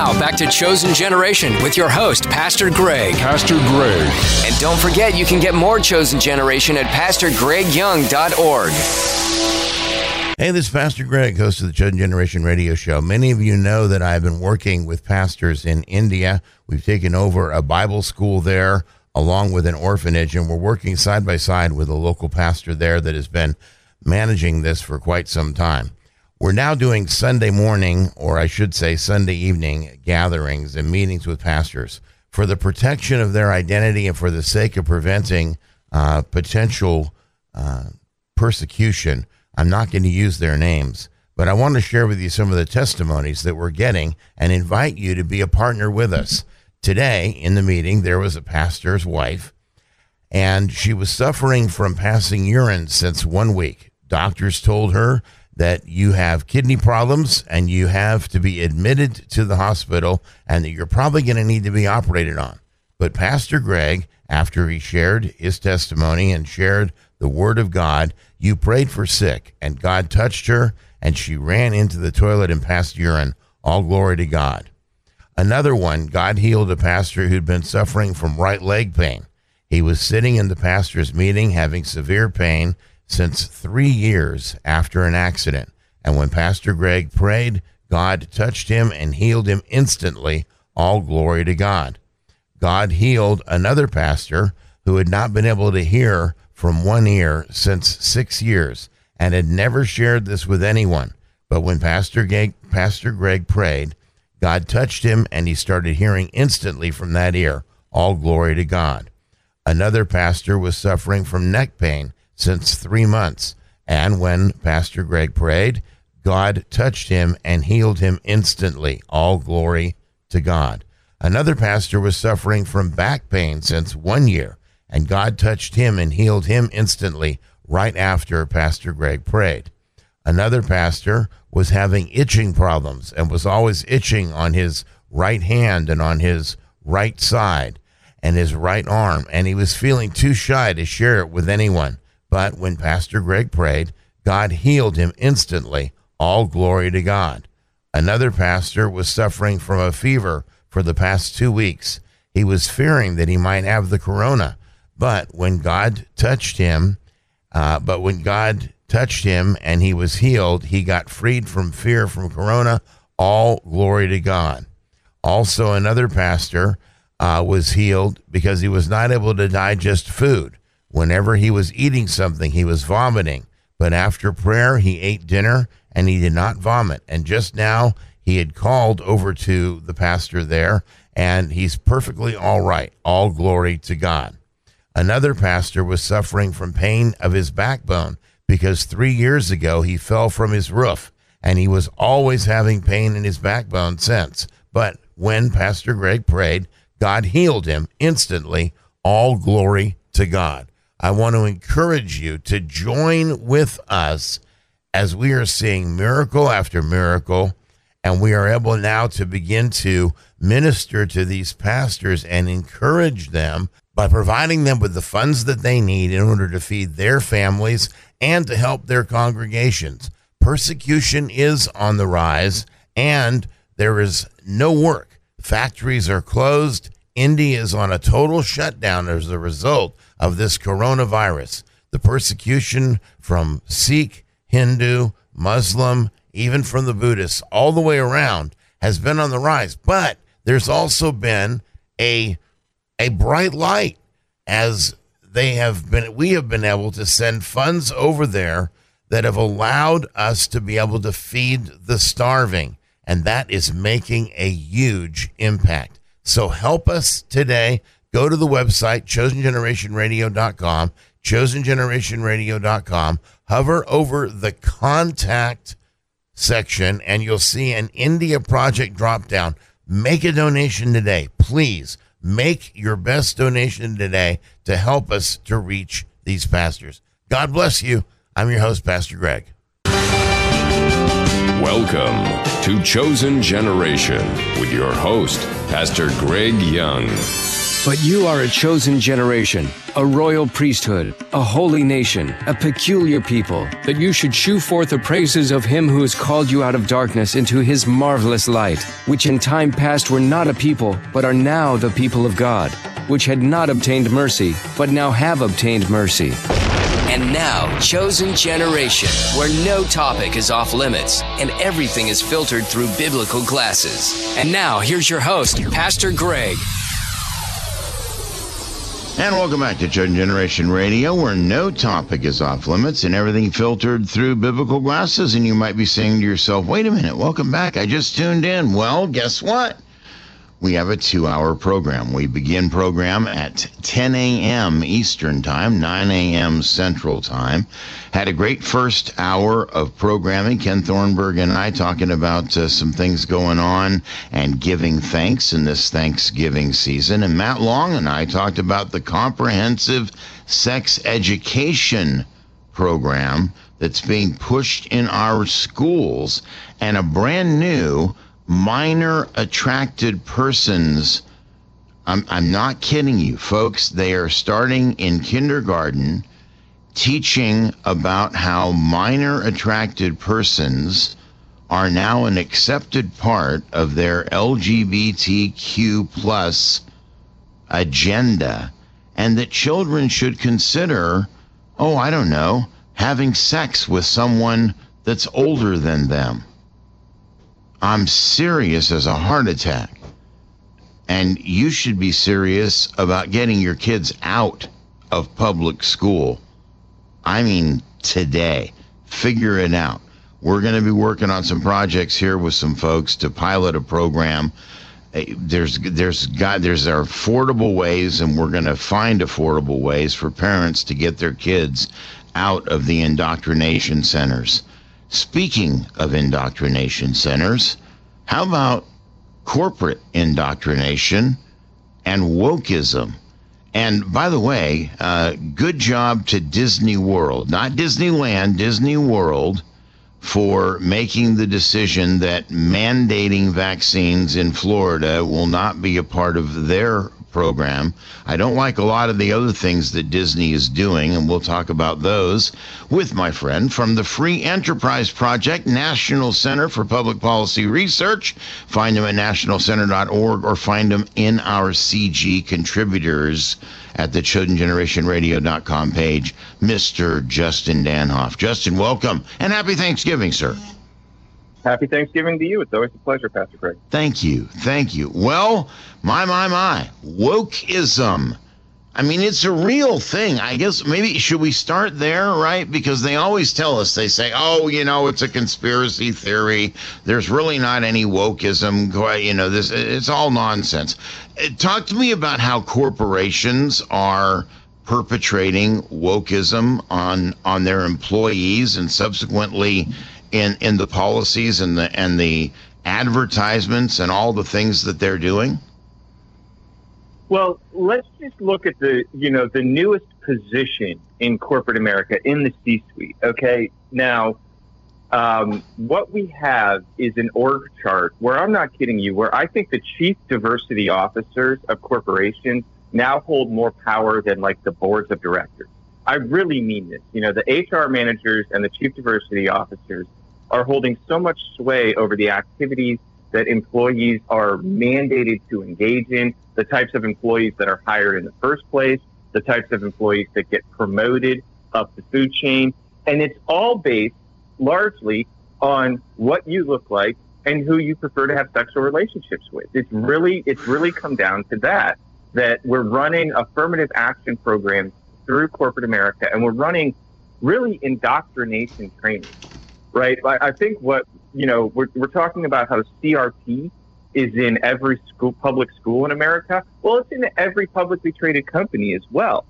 Now, back to Chosen Generation with your host, Pastor Greg. Pastor Greg. And don't forget, you can get more Chosen Generation at PastorGregYoung.org. Hey, this is Pastor Greg, host of the Chosen Generation radio show. Many of you know that I've been working with pastors in India. We've taken over a Bible school there along with an orphanage, and we're working side by side with a local pastor there that has been managing this for quite some time. We're now doing Sunday morning, or I should say Sunday evening, gatherings and meetings with pastors for the protection of their identity and for the sake of preventing potential persecution. I'm not going to use their names, but I want to share with you some of the testimonies that we're getting and invite you to be a partner with us. Today in the meeting, there was a pastor's wife, and she was suffering from passing urine since 1 week. Doctors told her that you have kidney problems and you have to be admitted to the hospital and that you're probably going to need to be operated on. But Pastor Greg, after he shared his testimony and shared the word of God, you prayed for sick and God touched her and she ran into the toilet and passed urine. All glory to God. Another one, God healed a pastor who'd been suffering from right leg pain. He was sitting in the pastor's meeting having severe pain since 3 years after an accident. And when Pastor Greg prayed, God touched him and healed him instantly. All glory to God. God healed another pastor who had not been able to hear from one ear since 6 years and had never shared this with anyone. But when Pastor Greg prayed, God touched him and he started hearing instantly from that ear. All glory to God. Another pastor was suffering from neck pain since 3 months. And when Pastor Greg prayed, God touched him and healed him instantly. All glory to God. Another pastor was suffering from back pain since 1 year, and God touched him and healed him instantly right after Pastor Greg prayed. Another pastor was having itching problems and was always itching on his right hand and on his right side and his right arm, and he was feeling too shy to share it with anyone. But when Pastor Greg prayed, God healed him instantly. All glory to God. Another pastor was suffering from a fever for the past 2 weeks. He was fearing that he might have the corona. But when God touched him, and he was healed, he got freed from fear from corona. All glory to God. Also, another pastor was healed because he was not able to digest food. Whenever he was eating something, he was vomiting. But after prayer, he ate dinner and he did not vomit. And just now, he had called over to the pastor there, and he's perfectly all right. All glory to God. Another pastor was suffering from pain of his backbone because 3 years ago, he fell from his roof, and he was always having pain in his backbone since. But when Pastor Greg prayed, God healed him instantly. All glory to God. I want to encourage you to join with us as we are seeing miracle after miracle, and we are able now to begin to minister to these pastors and encourage them by providing them with the funds that they need in order to feed their families and to help their congregations. Persecution is on the rise, and there is no work. Factories are closed. India is on a total shutdown as a result of this coronavirus. The persecution from Sikh, Hindu, Muslim, even from the Buddhists, all the way around, has been on the rise. But there's also been a bright light as we have been able to send funds over there that have allowed us to be able to feed the starving. And that is making a huge impact. So help us today. Go to the website, chosengenerationradio.com, chosengenerationradio.com. Hover over the contact section, and you'll see an India Project drop down. Make a donation today. Please make your best donation today to help us to reach these pastors. God bless you. I'm your host, Pastor Greg. Welcome to Chosen Generation with your host, Pastor Greg Young. But you are a chosen generation, a royal priesthood, a holy nation, a peculiar people, that you should shew forth the praises of him who has called you out of darkness into his marvelous light, which in time past were not a people, but are now the people of God, which had not obtained mercy, but now have obtained mercy. And now, Chosen Generation, where no topic is off limits and everything is filtered through biblical glasses. And now, here's your host, Pastor Greg. And welcome back to Chosen Generation Radio, where no topic is off limits and everything filtered through biblical glasses. And you might be saying to yourself, wait a minute, welcome back. I just tuned in. Well, guess what? We have a 2-hour program. We begin program at 10 a.m. Eastern Time, 9 a.m. Central Time. Had a great first hour of programming. Ken Thornburg and I talking about some things going on and giving thanks in this Thanksgiving season. And Matt Long and I talked about the comprehensive sex education program that's being pushed in our schools and a brand new minor attracted persons. I'm not kidding you, folks. They are starting in kindergarten teaching about how minor attracted persons are now an accepted part of their LGBTQ plus agenda, and that children should consider, having sex with someone that's older than them. I'm serious as a heart attack. And you should be serious about getting your kids out of public school. I mean, today. Figure it out. We're going to be working on some projects here with some folks to pilot a program. There's affordable ways, and we're going to find affordable ways for parents to get their kids out of the indoctrination centers. Speaking of indoctrination centers, how about corporate indoctrination and wokeism? And by the way, good job to Disney World, not Disneyland, Disney World, for making the decision that mandating vaccines in Florida will not be a part of their program. I don't like a lot of the other things that Disney is doing, and we'll talk about those with my friend from the Free Enterprise Project, National Center for Public Policy Research. Find them at nationalcenter.org or find them in our CG contributors at the ChosenGenerationRadio.com page, Mr. Justin Danhoff. Justin, welcome, and happy Thanksgiving, sir. Happy Thanksgiving to you. It's always a pleasure, Pastor Greg. Thank you. Thank you. Well, my. Wokeism. I mean, it's a real thing. I guess maybe should we start there, right? Because they always tell us, they say, it's a conspiracy theory. There's really not any wokeism. It's all nonsense. Talk to me about how corporations are perpetrating wokeism on their employees and subsequently in the policies and the advertisements and all the things that they're doing? Well, let's just look at the newest position in corporate America in the C-suite. Okay. Now, what we have is an org chart where, I'm not kidding you, where I think the chief diversity officers of corporations now hold more power than like the boards of directors. I really mean this. The HR managers and the chief diversity officers are holding so much sway over the activities that employees are mandated to engage in, the types of employees that are hired in the first place, the types of employees that get promoted up the food chain. And it's all based largely on what you look like and who you prefer to have sexual relationships with. It's really come down to that we're running affirmative action programs through corporate America, and we're running really indoctrination training, right? I think we're talking about how CRT is in every public school in America. Well, it's in every publicly traded company as well.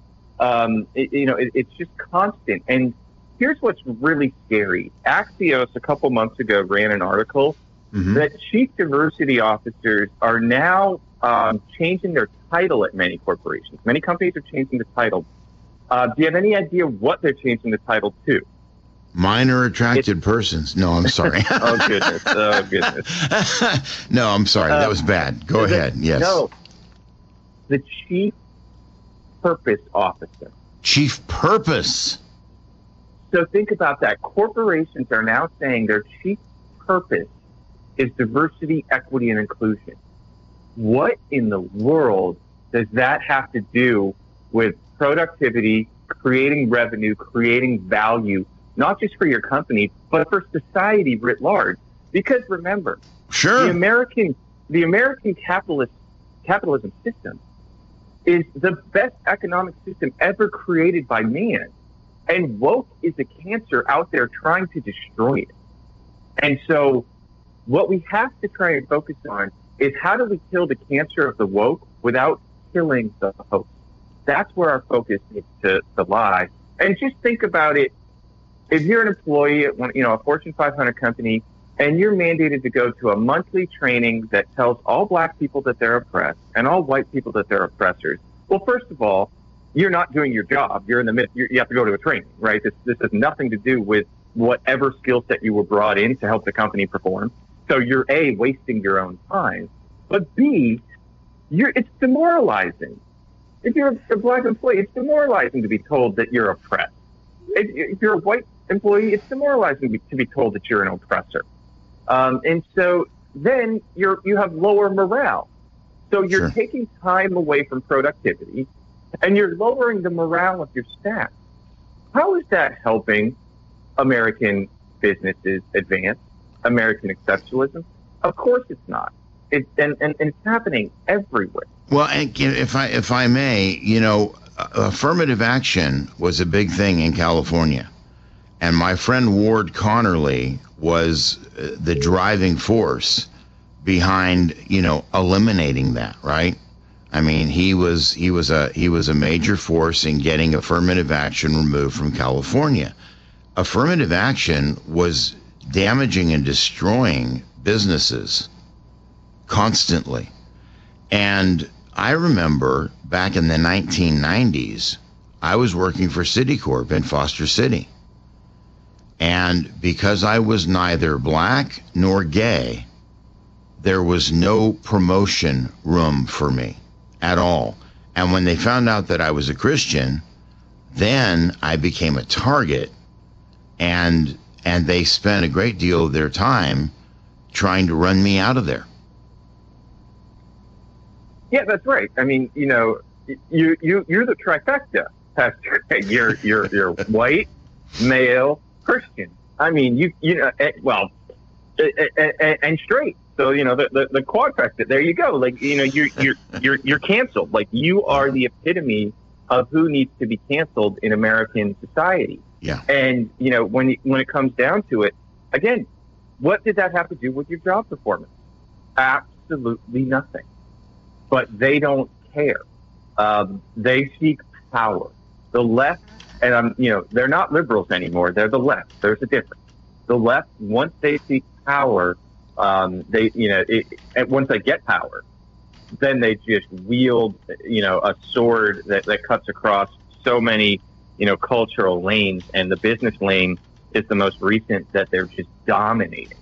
It's just constant. And here's what's really scary. Axios a couple months ago ran an article that chief diversity officers are now changing their title at many corporations. Many companies are changing the title. Do you have any idea what they're changing the title to? Minor attracted persons. No, I'm sorry. Oh, goodness. No, I'm sorry. That was bad. Go ahead. Yes. the Chief Purpose Officer. Chief Purpose. So think about that. Corporations are now saying their chief purpose is diversity, equity, and inclusion. What in the world does that have to do with productivity, creating revenue, creating value, not just for your company, but for society writ large? Because remember, sure, the American capitalism system is the best economic system ever created by man. And woke is a cancer out there trying to destroy it. And so what we have to try and focus on is how do we kill the cancer of the woke without killing the hope? That's where our focus needs to lie. And just think about it. If you're an employee at one, a Fortune 500 company, and you're mandated to go to a monthly training that tells all black people that they're oppressed and all white people that they're oppressors. Well, first of all, you're not doing your job. You're in the midst. You have to go to a training, right? This has nothing to do with whatever skill set you were brought in to help the company perform. So you're A, wasting your own time, but B, it's demoralizing. If you're a black employee, it's demoralizing to be told that you're oppressed. If you're a white employee, it's demoralizing to be told that you're an oppressor. And so then you have lower morale. So you're Sure. taking time away from productivity, and you're lowering the morale of your staff. How is that helping American businesses advance, American exceptionalism? Of course it's not. And it's happening everywhere. Well, and if I may, affirmative action was a big thing in California, and my friend Ward Connerly was the driving force behind eliminating that. Right? I mean, he was a major force in getting affirmative action removed from California. Affirmative action was damaging and destroying businesses constantly. And I remember back in the 1990s, I was working for Citicorp in Foster City. And because I was neither black nor gay, there was no promotion room for me at all. And when they found out that I was a Christian, then I became a target, and they spent a great deal of their time trying to run me out of there. Yeah, that's right. I mean, you're the trifecta, Pastor Greg. You're white, male, Christian. I mean, and straight. So the quadfecta. There you go. Like you're canceled. Like you are the epitome of who needs to be canceled in American society. Yeah. And when it comes down to it, again, what did that have to do with your job performance? Absolutely nothing. But they don't care. They seek power. The left, and they're not liberals anymore. They're the left. There's a difference. The left, once they seek power, once they get power, then they just wield, a sword that cuts across so many, cultural lanes, and the business lane is the most recent that they're just dominating.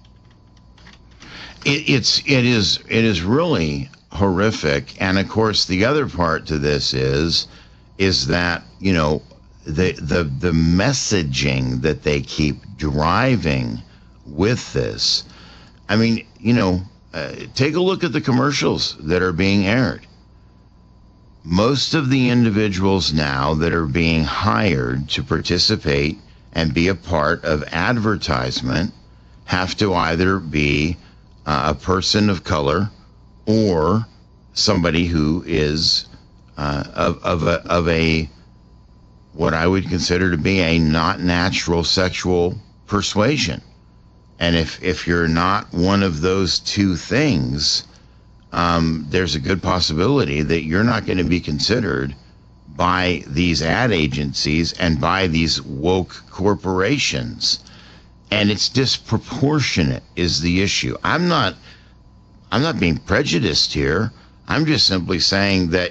It is really horrific. And of course, the other part to this is that the messaging that they keep driving with this. I mean, take a look at the commercials that are being aired. Most of the individuals now that are being hired to participate and be a part of advertisement have to either be a person of color or somebody who is of a what I would consider to be a not natural sexual persuasion. And if you're not one of those two things, there's a good possibility that you're not going to be considered by these ad agencies and by these woke corporations. And it's disproportionate is the issue. I'm not being prejudiced here. I'm just simply saying that,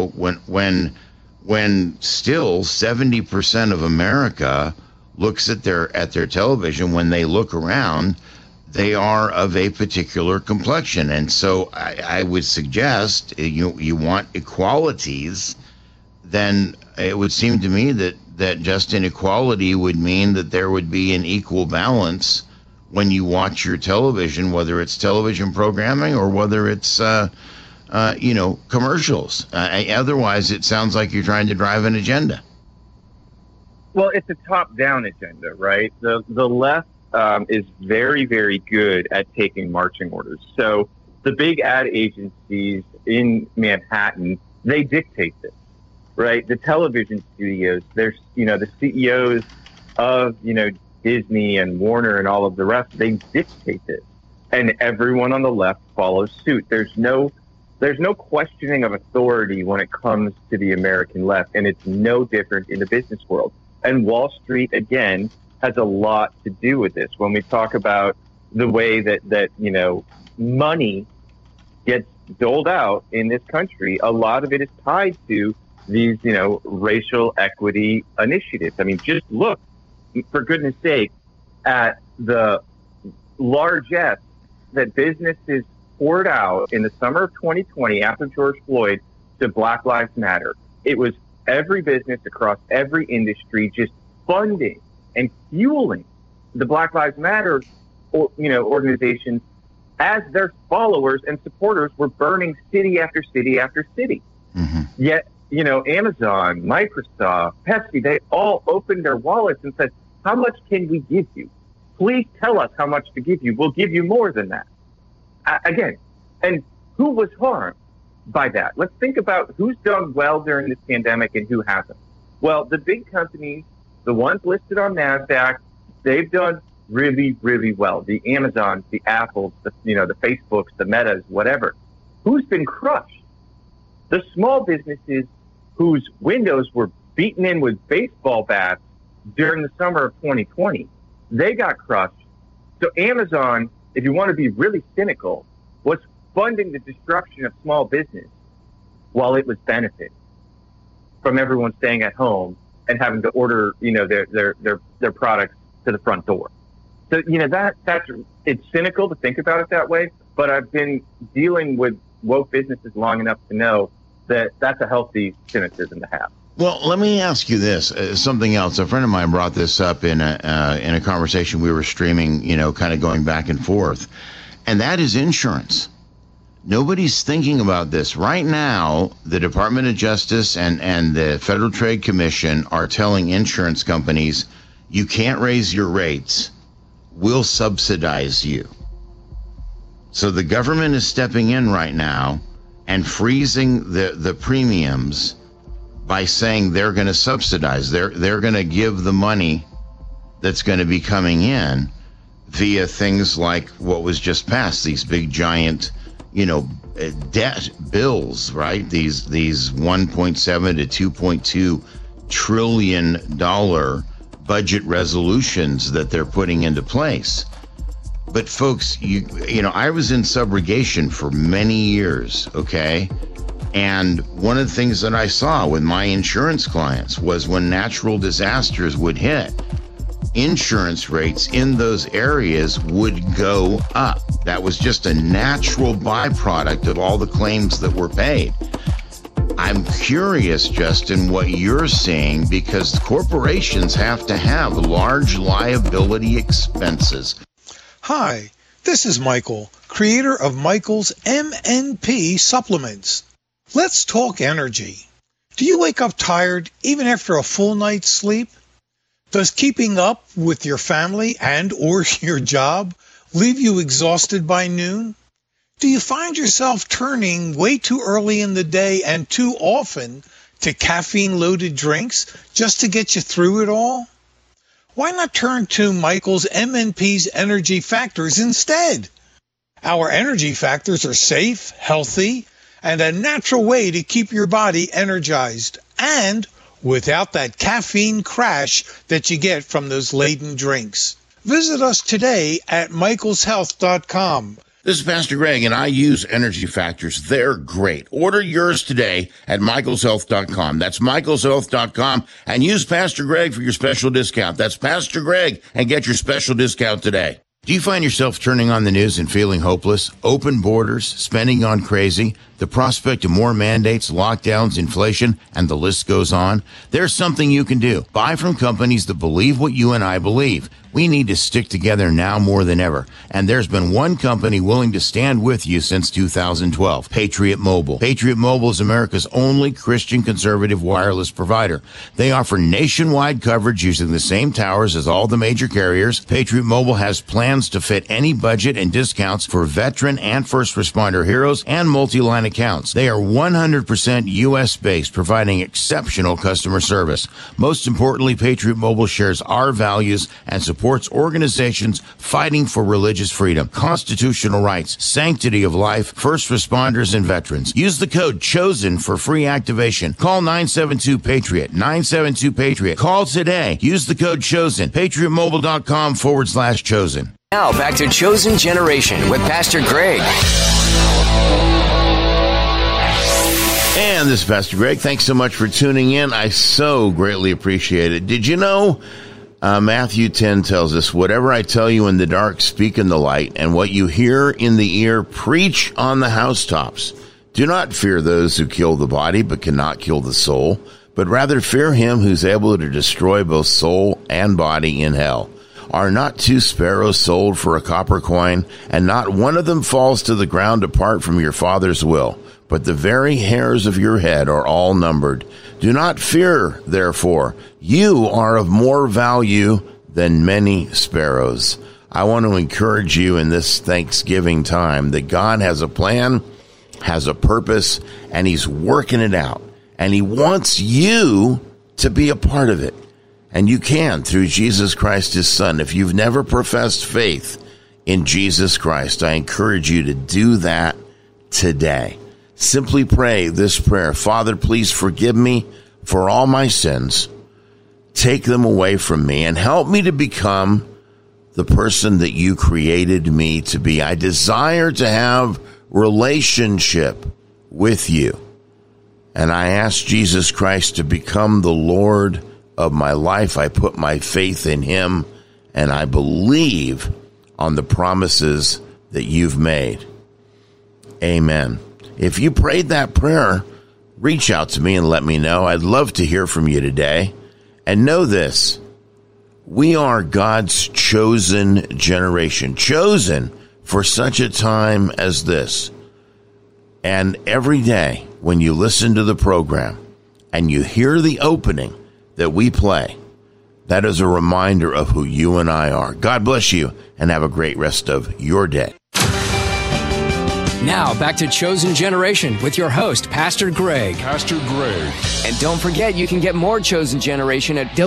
when still 70% of America looks at their television, when they look around, they are of a particular complexion. And so I would suggest you want equalities, then it would seem to me that just inequality would mean that there would be an equal balance when you watch your television, whether it's television programming or whether it's, commercials. Otherwise, it sounds like you're trying to drive an agenda. Well, it's a top-down agenda, right? The left is very, very good at taking marching orders. So the big ad agencies in Manhattan, they dictate this, right? The television studios, there's, the CEOs of, Disney and Warner and all of the rest, they dictate this. And everyone on the left follows suit. There's no questioning of authority when it comes to the American left, and it's no different in the business world. And Wall Street, again, has a lot to do with this. When we talk about the way that money gets doled out in this country, a lot of it is tied to these, racial equity initiatives. I mean, just look, for goodness sake, at the largesse that businesses poured out in the summer of 2020 after George Floyd to Black Lives Matter. It was every business across every industry just funding and fueling the Black Lives Matter, organizations as their followers and supporters were burning city after city after city. Mm-hmm. Yet, Amazon, Microsoft, Pepsi, they all opened their wallets and said, how much can we give you? Please tell us how much to give you. We'll give you more than that. Again, and who was harmed by that? Let's think about who's done well during this pandemic and who hasn't. Well, the big companies, the ones listed on NASDAQ, they've done really, really well. The Amazons, the Apples, the Facebooks, the Metas, whatever. Who's been crushed? The small businesses whose windows were beaten in with baseball bats during the summer of 2020, they got crushed. So Amazon, if you want to be really cynical, was funding the destruction of small business while it was benefiting from everyone staying at home and having to order, their products to the front door. So, it's cynical to think about it that way, but I've been dealing with woke businesses long enough to know that that's a healthy cynicism to have. Well, let me ask you this, something else. A friend of mine brought this up in a conversation we were streaming, kind of going back and forth, and that is insurance. Nobody's thinking about this. Right now, the Department of Justice and the Federal Trade Commission are telling insurance companies, you can't raise your rates. We'll subsidize you. So the government is stepping in right now and freezing the premiums by saying they're going to subsidize. They're going to give the money that's going to be coming in via things like what was just passed, these big giant, debt bills, right? These 1.7 to 2.2 trillion dollar budget resolutions that they're putting into place. But folks, I was in subrogation for many years, okay? And one of the things that I saw with my insurance clients was when natural disasters would hit, insurance rates in those areas would go up. That was just a natural byproduct of all the claims that were paid. I'm curious, Justin, what you're seeing, because corporations have to have large liability expenses. Hi, this is Michael, creator of Michael's MNP supplements. Let's talk energy. Do you wake up tired even after a full night's sleep? Does keeping up with your family and or your job leave you exhausted by noon? Do you find yourself turning way too early in the day and too often to caffeine-loaded drinks just to get you through it all? Why not turn to Michael's MNP's Energy Factors instead? Our Energy Factors are safe, healthy, and a natural way to keep your body energized and without that caffeine crash that you get from those laden drinks. Visit us today at michaelshealth.com. This is Pastor Greg, and I use Energy Factors. They're great. Order yours today at michaelshealth.com. That's michaelshealth.com, and use Pastor Greg for your special discount. That's Pastor Greg, and get your special discount today. Do you find yourself turning on the news and feeling hopeless? Open borders, spending gone crazy, the prospect of more mandates, lockdowns, inflation, and the list goes on? There's something you can do. Buy from companies that believe what you and I believe. We need to stick together now more than ever. And there's been one company willing to stand with you since 2012, Patriot Mobile. Patriot Mobile is America's only Christian conservative wireless provider. They offer nationwide coverage using the same towers as all the major carriers. Patriot Mobile has plans to fit any budget and discounts for veteran and first responder heroes and multi-line accounts. They are 100% U.S.-based, providing exceptional customer service. Most importantly, Patriot Mobile shares our values and supports organizations fighting for religious freedom, constitutional rights, sanctity of life, first responders, and veterans. Use the code CHOSEN for free activation. Call 972-PATRIOT, 972-PATRIOT. Call today. Use the code CHOSEN, patriotmobile.com/chosen. Now back to Chosen Generation with Pastor Greg. And this is Pastor Greg. Thanks so much for tuning in. I so greatly appreciate it. Did you know Matthew 10 tells us, whatever I tell you in the dark, speak in the light, and what you hear in the ear, preach on the housetops. Do not fear those who kill the body but cannot kill the soul, but rather fear him who's able to destroy both soul and body in hell. Are not 2 sparrows sold for a copper coin, and not one of them falls to the ground apart from your Father's will? But the very hairs of your head are all numbered. Do not fear, therefore. You are of more value than many sparrows. I want to encourage you in this Thanksgiving time that God has a plan, has a purpose, and he's working it out. And he wants you to be a part of it. And you can through Jesus Christ, his son. If you've never professed faith in Jesus Christ, I encourage you to do that today. Simply pray this prayer. Father, please forgive me for all my sins. Take them away from me and help me to become the person that you created me to be. I desire to have relationship with you. And I ask Jesus Christ to become the Lord of my life. I put my faith in him, and I believe on the promises that you've made. Amen. If you prayed that prayer, reach out to me and let me know. I'd love to hear from you today. And know this, we are God's chosen generation, chosen for such a time as this. And every day when you listen to the program and you hear the opening that we play, that is a reminder of who you and I are. God bless you and have a great rest of your day. Now, back to Chosen Generation with your host, Pastor Greg. Pastor Greg. And don't forget, you can get more Chosen Generation at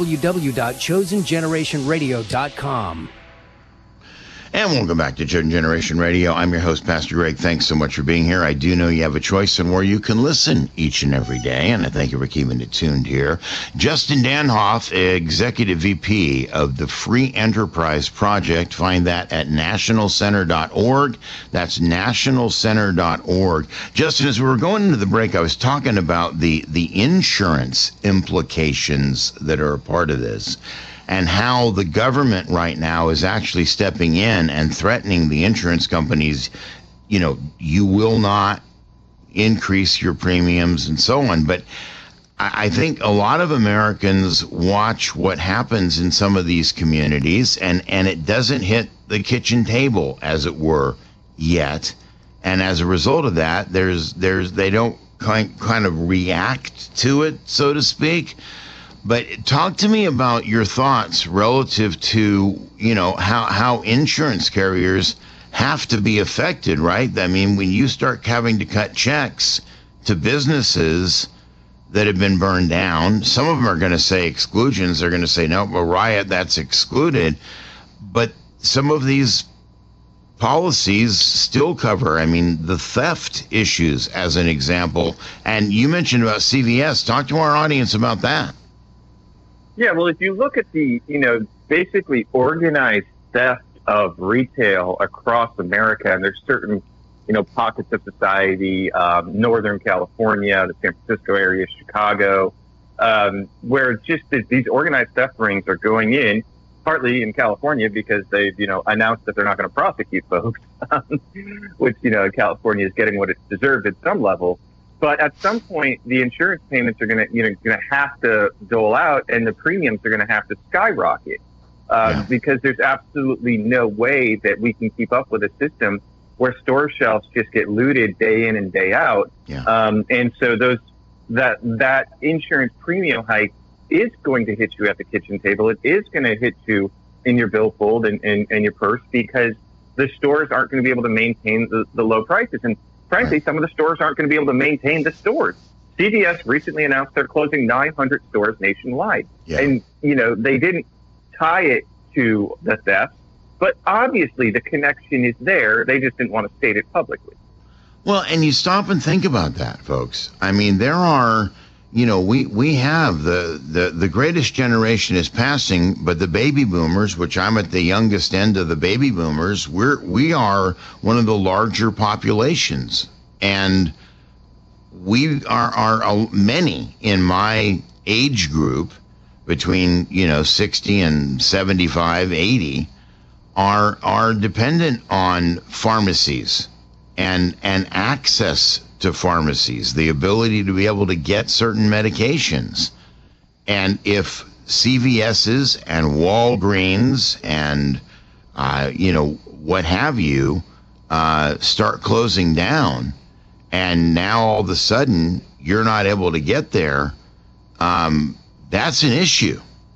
www.chosengenerationradio.com. And welcome back to Chosen Generation Radio. I'm your host, Pastor Greg. Thanks so much for being here. I do know you have a choice on where you can listen each and every day, and I thank you for keeping it tuned here. Justin Danhoff, Executive VP of the Free Enterprise Project. Find that at nationalcenter.org. That's nationalcenter.org. Justin, as we were going into the break, I was talking about the insurance implications that are a part of this, and how the government right now is actually stepping in and threatening the insurance companies, you will not increase your premiums and so on. But I think a lot of Americans watch what happens in some of these communities, and it doesn't hit the kitchen table, as it were, yet. And as a result of that, they don't kind of react to it, so to speak. But talk to me about your thoughts relative to, how insurance carriers have to be affected, right? I mean, when you start having to cut checks to businesses that have been burned down, some of them are going to say exclusions. They're going to say, no, a riot, that's excluded. But some of these policies still cover, the theft issues, as an example. And you mentioned about CVS. Talk to our audience about that. Yeah, well, if you look at the, basically organized theft of retail across America, and there's certain, pockets of society, Northern California, the San Francisco area, Chicago, where just these organized theft rings are going in, partly in California because they've, announced that they're not going to prosecute folks, which, California is getting what it's deserved at some level. But at some point, the insurance payments are going to have to dole out, and the premiums are going to have to skyrocket because there's absolutely no way that we can keep up with a system where store shelves just get looted day in and day out. And so that insurance premium hike is going to hit you at the kitchen table. It is going to hit you in your billfold and your purse because the stores aren't going to be able to maintain the low prices. And frankly, some of the stores aren't going to be able to maintain the stores. CVS recently announced they're closing 900 stores nationwide. And, they didn't tie it to the theft, but obviously the connection is there. They just didn't want to state it publicly. Well, and you stop and think about that, folks. I mean, there are, we have the greatest generation is passing, but the baby boomers, which I'm at the youngest end of the baby boomers, we are one of the larger populations. And we are many in my age group between, 60 and 75, 80 are dependent on pharmacies and access to pharmacies, the ability to be able to get certain medications. And if CVS's and Walgreens and, what have you, start closing down, and now all of a sudden you're not able to get there, that's an issue.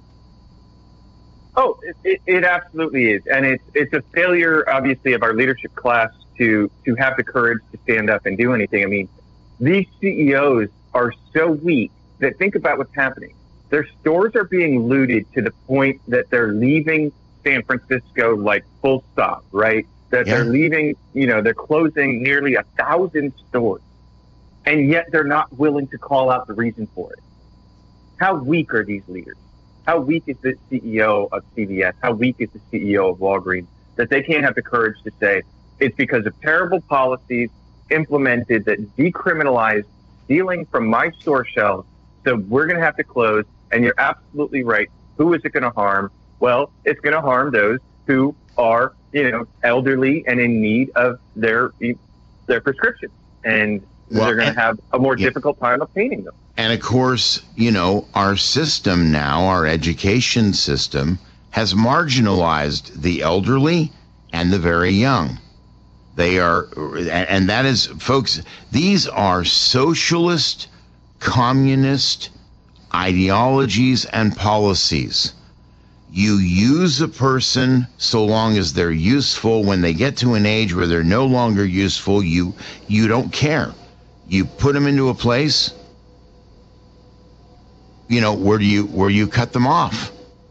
Oh, it absolutely is. And it's a failure, obviously, of our leadership class to have the courage to stand up and do anything. I mean, these CEOs are so weak that think about what's happening. Their stores are being looted to the point that they're leaving San Francisco like full stop, right? That they're leaving, they're closing nearly 1,000 stores. And yet they're not willing to call out the reason for it. How weak are these leaders? How weak is the CEO of CVS? How weak is the CEO of Walgreens that they can't have the courage to say it's because of terrible policies implemented that decriminalized stealing from my store shelves, so we're going to have to close. And you're absolutely right. Who is it going to harm? Well, it's going to harm those who are, elderly and in need of their prescriptions. And they're going to have a more difficult time obtaining them. And of course, our system now, our education system, has marginalized the elderly and the very young. They are, and that is, folks, these are socialist, communist ideologies and policies. You use a person so long as they're useful. When they get to an age where they're no longer useful, you don't care. You put them into a place, where you cut them off.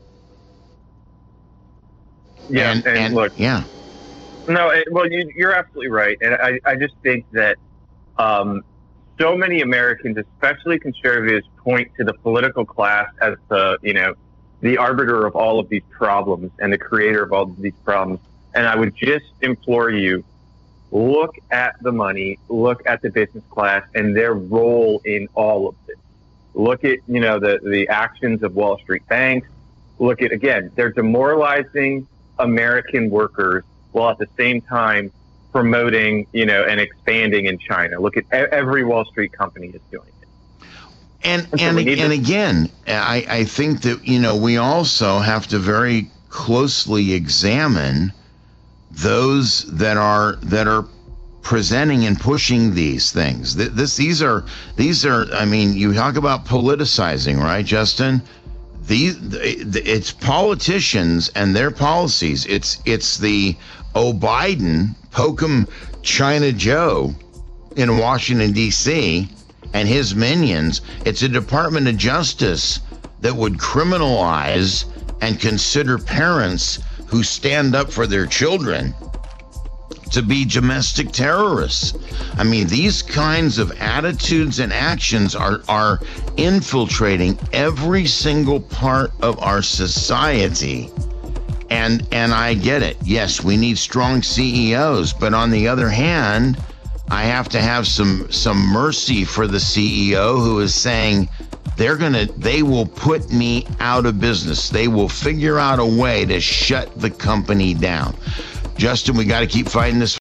Yeah, and look, yeah. No, you're absolutely right. And I just think that so many Americans, especially conservatives, point to the political class as the arbiter of all of these problems and the creator of all of these problems. And I would just implore you, look at the money, look at the business class and their role in all of this. Look at, the actions of Wall Street banks. Look at, again, they're demoralizing American workers while at the same time promoting, and expanding in China. Look at every Wall Street company is doing it. And again, I think that, we also have to very closely examine those that are presenting and pushing these things. These are. I mean, you talk about politicizing, right, Justin? It's politicians and their policies. It's the Biden, Pokem China Joe in Washington, D.C., and his minions. It's a Department of Justice that would criminalize and consider parents who stand up for their children to be domestic terrorists. I mean, these kinds of attitudes and actions are infiltrating every single part of our society. And I get it. Yes, we need strong CEOs, but on the other hand, I have to have some mercy for the CEO who is saying, they will put me out of business. They will figure out a way to shut the company down. Justin, we got to keep fighting this